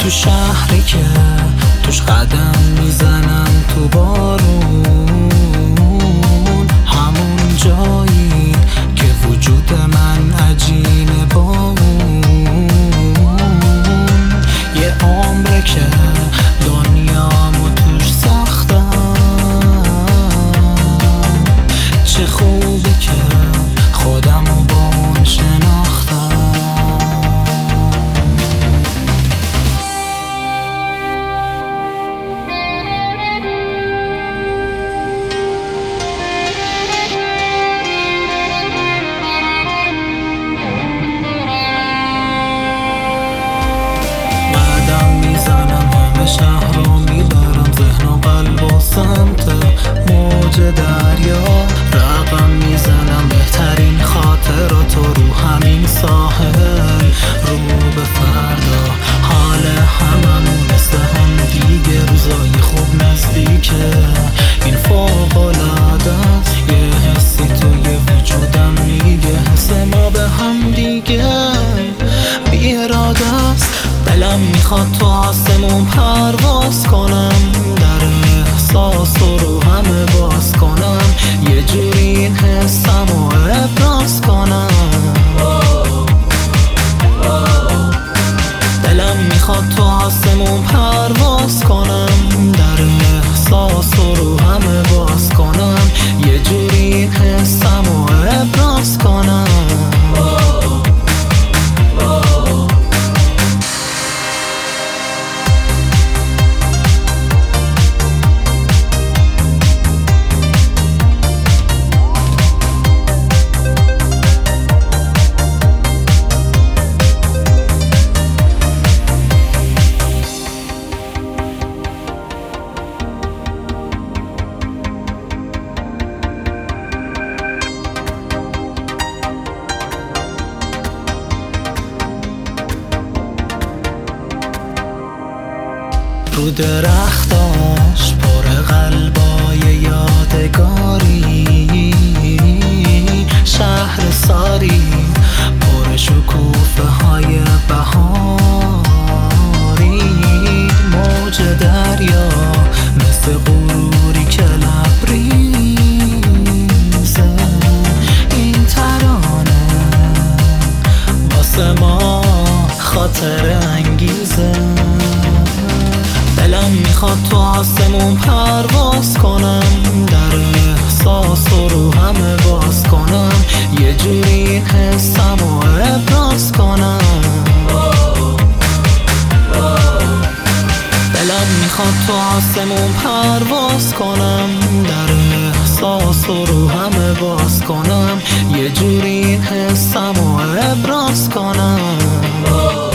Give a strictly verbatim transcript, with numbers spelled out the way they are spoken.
تو شهری که توش قدم میزنم تو بارون، همون جایی که وجود من عجینه با اون. یه عمره که دنیامو توش ساختم، چه خوبه که خودمو با اون شناختم. شهر رو میبرم، ذهن و قلب و سمت موج دریا رقم میزنم. بهترین خاطراتو رو همین ساحل، رو به فردا حال هممون مثل هم دیگه. روزای خوب نزدیکه، این فوق‌العاده است. یه حسی توی وجودم میگه حس ما به هم دیگه بی اراده است. دلم میخواد تو آسمون پرواز کنم، در احساس رو همه باز کنم، یه جوری این حسم رو ابراز کنم. دلم میخواد تو آسمون پرواز کنم، در احساس رو همه باز کنم، یه جوری این حسم رو ابراز کنم. رو درختاش پر قلبای یادگاری، شهر ساری پر شکوفه های بهاری. موج دریا مثل غروری که لبریزه، این ترانه واسه ما خاطر انگیزه. دلم میخواد تو آسمون پرواز کنم، در احساس رو همه باز کنم، یه جوری این حسم رو ابراز کنم. دلم میخواد تو آسمون پرواز کنم، در احساس رو همه باز کنم، یه جوری این حسم رو ابراز کنم.